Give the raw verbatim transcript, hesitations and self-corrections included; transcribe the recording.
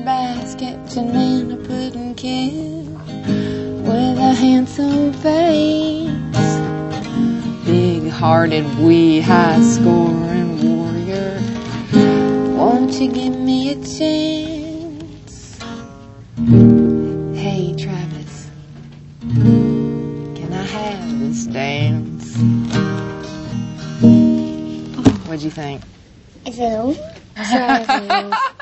basket, Janina Pudding Kid with a handsome face, big-hearted, wee, high-scoring warrior. Won't you give me a chance? Hey, Travis, can I have this dance? What'd you think? Is it over?